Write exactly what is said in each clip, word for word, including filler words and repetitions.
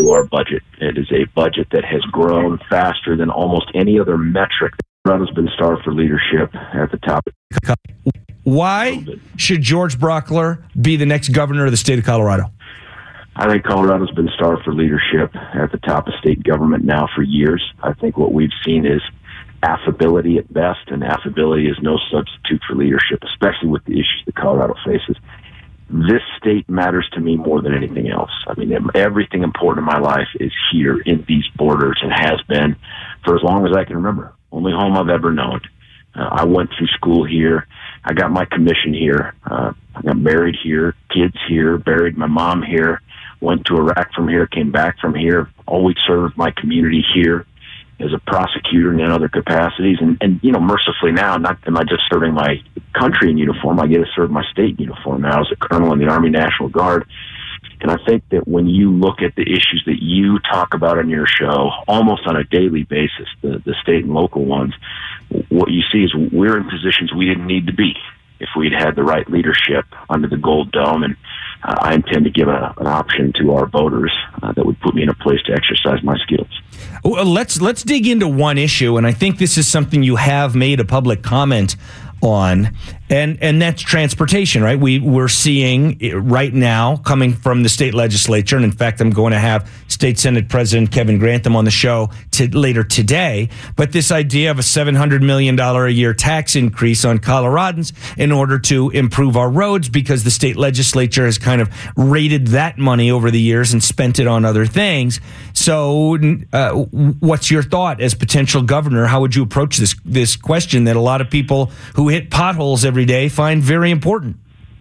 to our budget. It is a budget that has grown faster than almost any other metric. Colorado's been starved for leadership at the top. Why should George Brauchler be the next governor of the state of Colorado? I think Colorado's been starved for leadership at the top of state government now for years. I think what we've seen is affability at best, and affability is no substitute for leadership, especially with the issues that Colorado faces. This state matters to me more than anything else. I mean, everything important in my life is here in these borders and has been for as long as I can remember. Only home I've ever known. Uh, I went through school here. I got my commission here. Uh, I got married here, kids here, buried my mom here, went to Iraq from here, came back from here, always served my community here as a prosecutor and in other capacities. And, and you know, mercifully now, not am I just serving my country in uniform, I get to serve my state in uniform now as a colonel in the Army National Guard. And I think that when you look at the issues that you talk about on your show almost on a daily basis, the, the state and local ones, what you see is we're in positions we didn't need to be if we'd had the right leadership under the Gold Dome. And uh, I intend to give a, an option to our voters uh, that would put me in a place to exercise my skills. Well, let's let's dig into one issue, and I think this is something you have made a public comment on, and and that's transportation, right? We, we're seeing right now coming from the state legislature, and in fact, I'm going to have State Senate President Kevin Grantham on the show to, later today, but this idea of a seven hundred million dollars a year tax increase on Coloradans in order to improve our roads, because the state legislature has kind of raided that money over the years and spent it on other things. So uh, what's your thought as potential governor? How would you approach this this question that a lot of people who hit potholes every day find very important?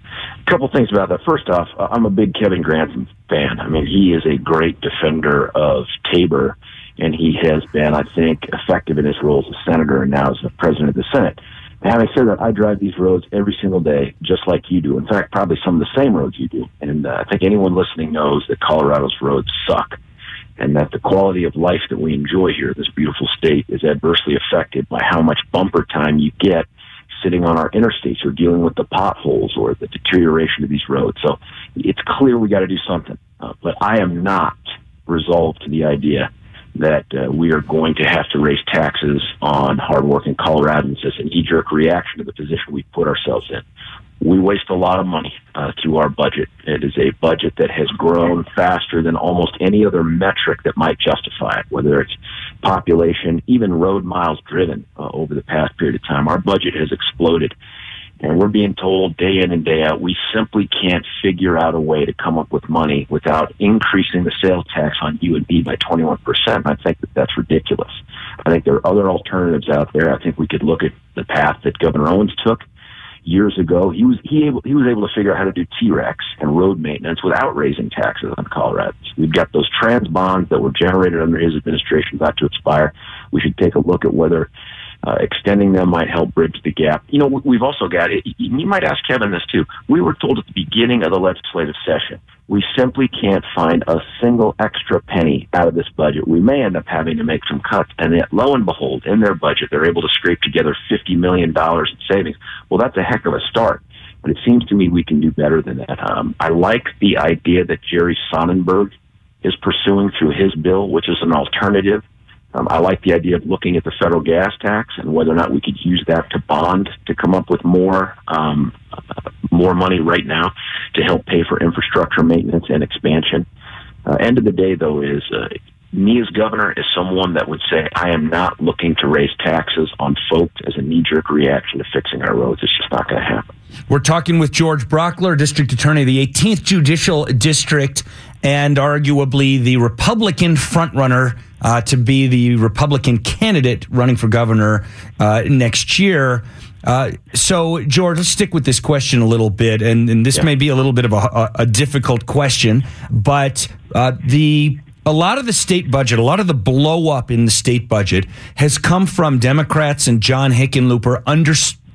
A couple things about that. First off, I'm a big Kevin Grantham fan. I mean, he is a great defender of Tabor, and he has been, I think, effective in his role as a senator and now as the president of the Senate. And having said that, I drive these roads every single day, just like you do. In fact, probably some of the same roads you do. And uh, I think anyone listening knows that Colorado's roads suck, and that the quality of life that we enjoy here in this beautiful state is adversely affected by how much bumper time you get sitting on our interstates or dealing with the potholes or the deterioration of these roads. So it's clear we got to do something. Uh, but I am not resolved to the idea that uh, we are going to have to raise taxes on hardworking Coloradans as a knee-jerk reaction to the position we put ourselves in. We waste a lot of money uh, through our budget. It is a budget that has grown faster than almost any other metric that might justify it, whether it's population, even road miles driven uh, over the past period of time. Our budget has exploded, and we're being told day in and day out we simply can't figure out a way to come up with money without increasing the sales tax on U and B by twenty-one percent. I think that that's ridiculous. I think there are other alternatives out there. I think we could look at the path that Governor Owens took years ago. He was he able he was able to figure out how to do T REX and road maintenance without raising taxes on Coloradans. We've got those trans bonds that were generated under his administration about to expire. We should take a look at whether uh, extending them might help bridge the gap. You know, we've also got it. You might ask Kevin this too. We were told at the beginning of the legislative session we simply can't find a single extra penny out of this budget. We may end up having to make some cuts, and yet, lo and behold, in their budget, they're able to scrape together fifty million dollars in savings. Well, that's a heck of a start, but it seems to me we can do better than that. Um, I like the idea that Jerry Sonnenberg is pursuing through his bill, which is an alternative. Um, I like the idea of looking at the federal gas tax and whether or not we could use that to bond to come up with more um, uh, more money right now to help pay for infrastructure maintenance and expansion. Uh, end of the day, though, is uh, me as governor is someone that would say I am not looking to raise taxes on folks as a knee-jerk reaction to fixing our roads. It's just not going to happen. We're talking with George Brauchler, District Attorney of the eighteenth Judicial District, and arguably the Republican frontrunner uh, to be the Republican candidate running for governor uh, next year. Uh, so, George, let's stick with this question a little bit, and, and this yeah. may be a little bit of a, a, a difficult question, but uh, the a lot of the state budget, a lot of the blow up in the state budget has come from Democrats and John Hickenlooper under,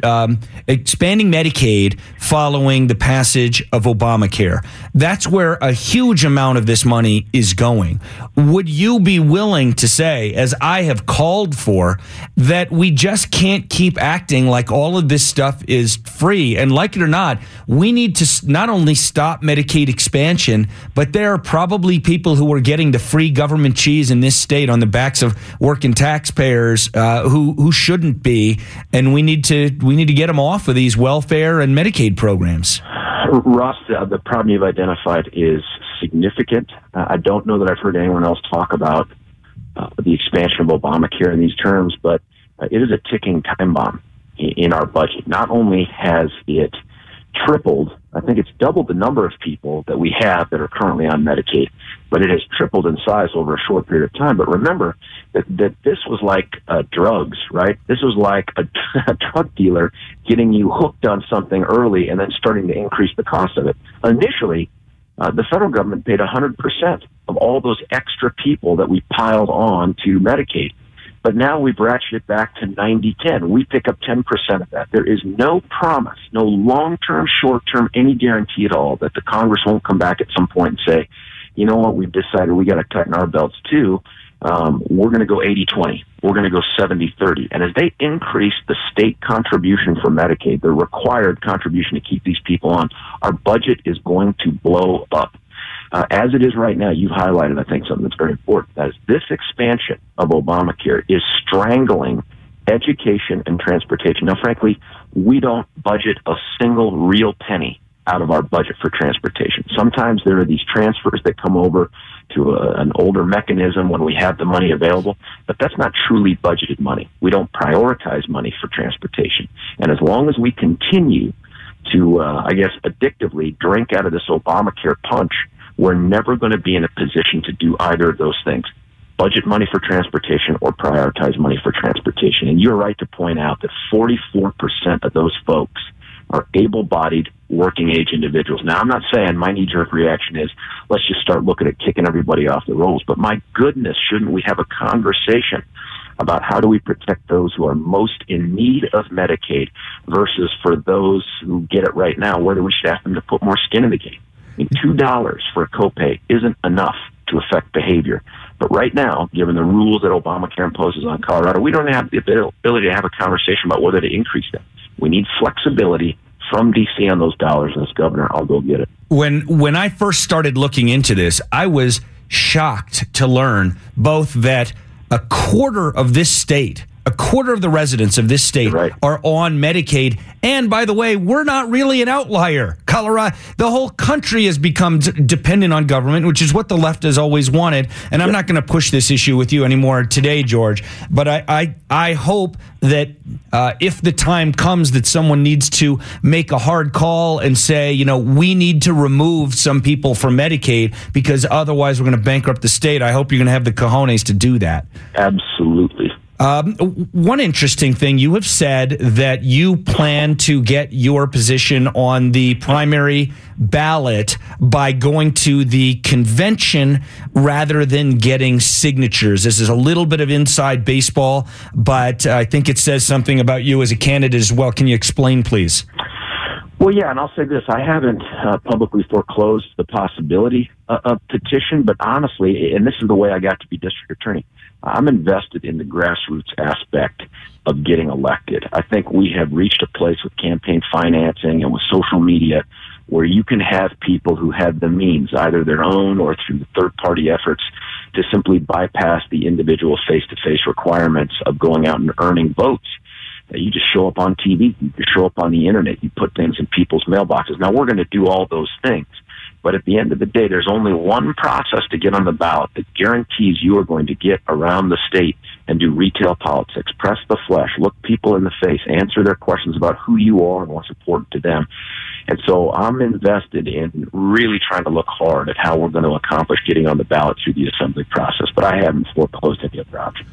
um, expanding Medicaid following the passage of Obamacare. That's where a huge amount of this money is going. Would you be willing to say, as I have called for, that we just can't keep acting like all of this stuff is free? And like it or not, we need to not only stop Medicaid expansion, but there are probably people who are getting the free government cheese in this state on the backs of working taxpayers uh, who who shouldn't be, and we need to we need to get them off of these welfare and Medicaid programs. Ross, uh, the problem you've identified is significant. Uh, I don't know that I've heard anyone else talk about uh, the expansion of Obamacare in these terms, but uh, it is a ticking time bomb in, in our budget. Not only has it tripled, I think it's doubled the number of people that we have that are currently on Medicaid, but it has tripled in size over a short period of time. But remember that, that this was like uh, drugs, right? This was like a, a drug dealer getting you hooked on something early and then starting to increase the cost of it. Initially, uh, the federal government paid one hundred percent of all those extra people that we piled on to Medicaid. But now we've ratcheted it back to ninety ten. We pick up ten percent of that. There is no promise, no long-term, short-term, any guarantee at all that the Congress won't come back at some point and say, you know what, we've decided we got to tighten our belts too. Um, we're going to go eighty twenty. We're going to go seventy thirty. And as they increase the state contribution for Medicaid, the required contribution to keep these people on, our budget is going to blow up. Uh, as it is right now, you've highlighted, I think, something that's very important. That is, this expansion of Obamacare is strangling education and transportation. Now, frankly, we don't budget a single real penny out of our budget for transportation. Sometimes there are these transfers that come over to a, an older mechanism when we have the money available, but that's not truly budgeted money. We don't prioritize money for transportation. And as long as we continue to, uh, I guess, addictively drink out of this Obamacare punch, we're never going to be in a position to do either of those things. Budget money for transportation or prioritize money for transportation. And you're right to point out that forty-four percent of those folks are able-bodied, working-age individuals. Now, I'm not saying my knee-jerk reaction is, let's just start looking at kicking everybody off the rolls. But my goodness, shouldn't we have a conversation about how do we protect those who are most in need of Medicaid versus for those who get it right now, whether we should ask them to put more skin in the game. I mean, two dollars for a copay isn't enough to affect behavior. But right now, given the rules that Obamacare imposes on Colorado, we don't have the ability to have a conversation about whether to increase them. We need flexibility from D C on those dollars, and as governor, I'll go get it. When when I first started looking into this, I was shocked to learn both that a quarter of this state, a quarter of the residents of this state right. are on Medicaid. And by the way, we're not really an outlier. Colorado, the whole country has become d- dependent on government, which is what the left has always wanted. And I'm yep. not going to push this issue with you anymore today, George. But I, I, I hope that uh, if the time comes that someone needs to make a hard call and say, you know, we need to remove some people from Medicaid because otherwise we're going to bankrupt the state, I hope you're going to have the cojones to do that. Absolutely. Um, one interesting thing, you have said that you plan to get your position on the primary ballot by going to the convention rather than getting signatures. This is a little bit of inside baseball, but I think it says something about you as a candidate as well. Can you explain, please? Well, yeah, and I'll say this. I haven't uh, publicly foreclosed the possibility uh, of petition, but honestly, and this is the way I got to be district attorney, I'm invested in the grassroots aspect of getting elected. I think we have reached a place with campaign financing and with social media where you can have people who have the means, either their own or through third-party efforts, to simply bypass the individual face-to-face requirements of going out and earning votes. You just show up on T V, you show up on the internet, you put things in people's mailboxes. Now, we're going to do all those things. But at the end of the day, there's only one process to get on the ballot that guarantees you are going to get around the state and do retail politics, press the flesh, look people in the face, answer their questions about who you are and what's important to them. And so I'm invested in really trying to look hard at how we're going to accomplish getting on the ballot through the assembly process. But I haven't foreclosed any other options.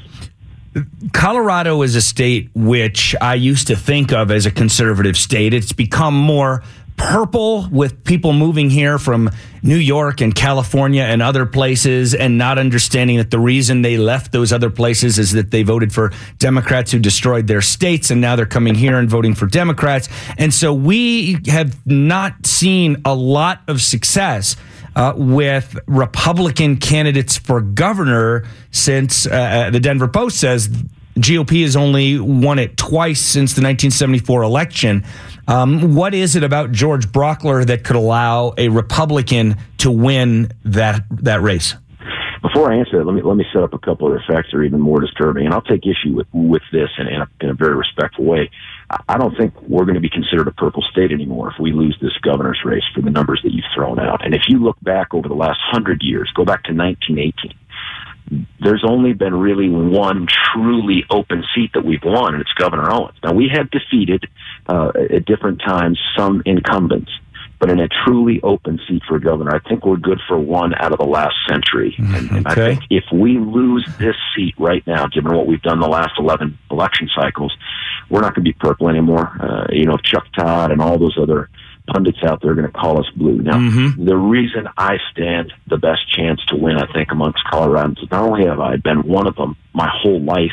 Colorado is a state which I used to think of as a conservative state. It's become more purple with people moving here from New York and California and other places and not understanding that the reason they left those other places is that they voted for Democrats who destroyed their states, and now they're coming here and voting for Democrats. And so we have not seen a lot of success uh, with Republican candidates for governor since uh, the Denver Post says G O P has only won it twice since the nineteen seventy-four election. Um, what is it about George Brauchler that could allow a Republican to win that that race? Before I answer that, let me let me set up a couple of facts that are even more disturbing, and I'll take issue with with this in, in, a, in a very respectful way. I don't think we're going to be considered a purple state anymore if we lose this governor's race for the numbers that you've thrown out. And if you look back over the last hundred years, go back to nineteen eighteen. There's only been really one truly open seat that we've won, and it's Governor Owens. Now, we have defeated uh, at different times some incumbents, but in a truly open seat for governor, I think we're good for one out of the last century. And, and okay. I think if we lose this seat right now, given what we've done the last eleven election cycles, we're not going to be purple anymore. Uh, you know, Chuck Todd and all those other pundits out there are going to call us blue. Now, mm-hmm. the reason I stand the best chance to win, I think, amongst Coloradans is not only have I been one of them my whole life,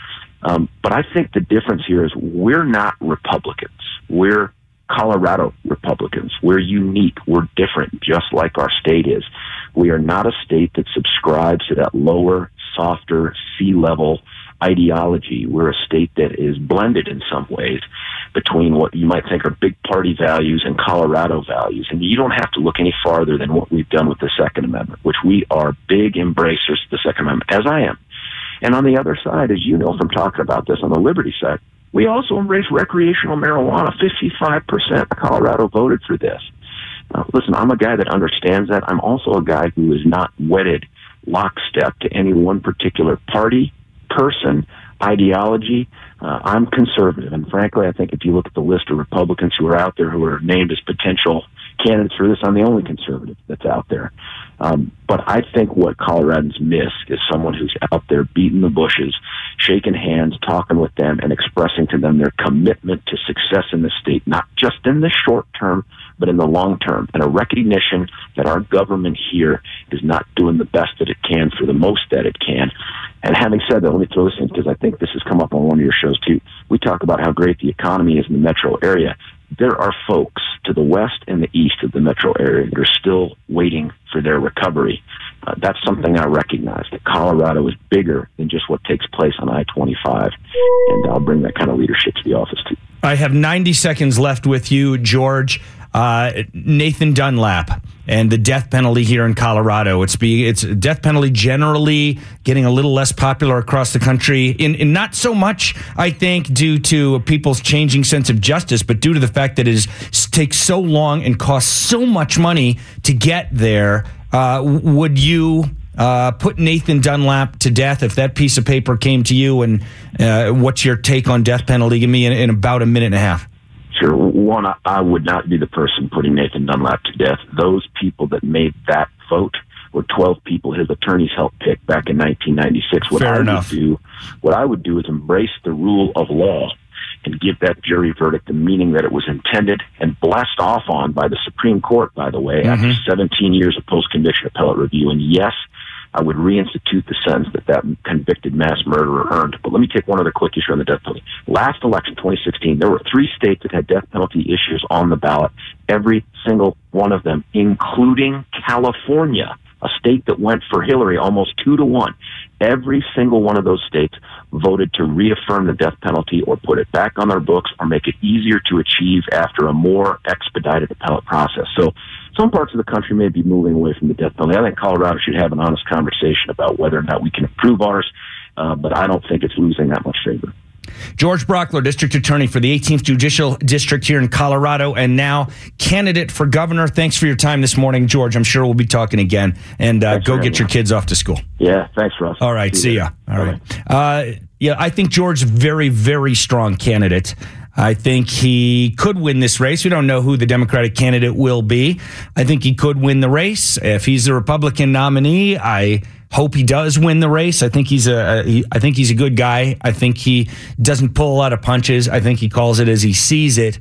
um, but I think the difference here is we're not Republicans. We're Colorado Republicans. We're unique. We're different, just like our state is. We are not a state that subscribes to that lower, softer, sea-level ideology. We're a state that is blended in some ways between what you might think are big party values and Colorado values. And you don't have to look any farther than what we've done with the Second Amendment, which we are big embracers of the Second Amendment, as I am. And on the other side, as you know from talking about this on the liberty side, we also embrace recreational marijuana. fifty-five percent of Colorado voted for this. Now, listen, I'm a guy that understands that. I'm also a guy who is not wedded lockstep to any one particular party, person, ideology. Uh, I'm conservative, and frankly, I think if you look at the list of Republicans who are out there who are named as potential candidates for this, I'm the only conservative that's out there. Um, but I think what Coloradans miss is someone who's out there beating the bushes, shaking hands, talking with them, and expressing to them their commitment to success in the state, not just in the short term, but in the long term, and a recognition that our government here is not doing the best that it can for the most that it can. And having said that, let me throw this in, because I think this has come up on one of your shows too. We talk about how great the economy is in the metro area. There are folks to the west and the east of the metro area that are still waiting for their recovery. Uh, that's something I recognize, that Colorado is bigger than just what takes place on I twenty-five, and I'll bring that kind of leadership to the office too. I have ninety seconds left with you, George. Uh, Nathan Dunlap and the death penalty here in Colorado. It's be it's death penalty generally getting a little less popular across the country. In, in not so much, I think, due to people's changing sense of justice, but due to the fact that it is, takes so long and costs so much money to get there. Uh, would you uh, put Nathan Dunlap to death if that piece of paper came to you? And uh, what's your take on death penalty? Give me in, in about a minute and a half. Sure. One, I would not be the person putting Nathan Dunlap to death. Those people that made that vote were twelve people his attorneys helped pick back in nineteen ninety-six. What Fair I enough. would do, what I would do is embrace the rule of law and give that jury verdict the meaning that it was intended, and blessed off on by the Supreme Court, by the way, mm-hmm. after seventeen years of post-conviction appellate review. And yes, I would reinstitute the sentence that that convicted mass murderer earned. But let me take one other quick issue on the death penalty. Last election, twenty sixteen, there were three states that had death penalty issues on the ballot. Every single one of them, including California, a state that went for Hillary almost two to one. Every single one of those states voted to reaffirm the death penalty or put it back on their books or make it easier to achieve after a more expedited appellate process. So some parts of the country may be moving away from the death penalty. I think Colorado should have an honest conversation about whether or not we can improve ours, uh, but I don't think it's losing that much favor. George Brauchler, District Attorney for the eighteenth Judicial District here in Colorado, and now candidate for governor. Thanks for your time this morning, George. I'm sure we'll be talking again. And uh, go get your kids off to school. Yeah, thanks, Russ. All right, see, see ya. All right. Uh, yeah, I think George is a very, very strong candidate. I think he could win this race. We don't know who the Democratic candidate will be. I think he could win the race. If he's the Republican nominee, I hope he does win the race. I think he's a, a he, I think he's a good guy. I think he doesn't pull a lot of punches. I think he calls it as he sees it.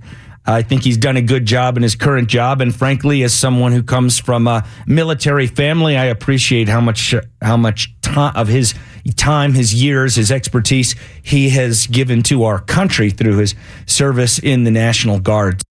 I think he's done a good job in his current job, and frankly, as someone who comes from a military family, I appreciate how much how much time of his time, his years, his expertise he has given to our country through his service in the National Guard.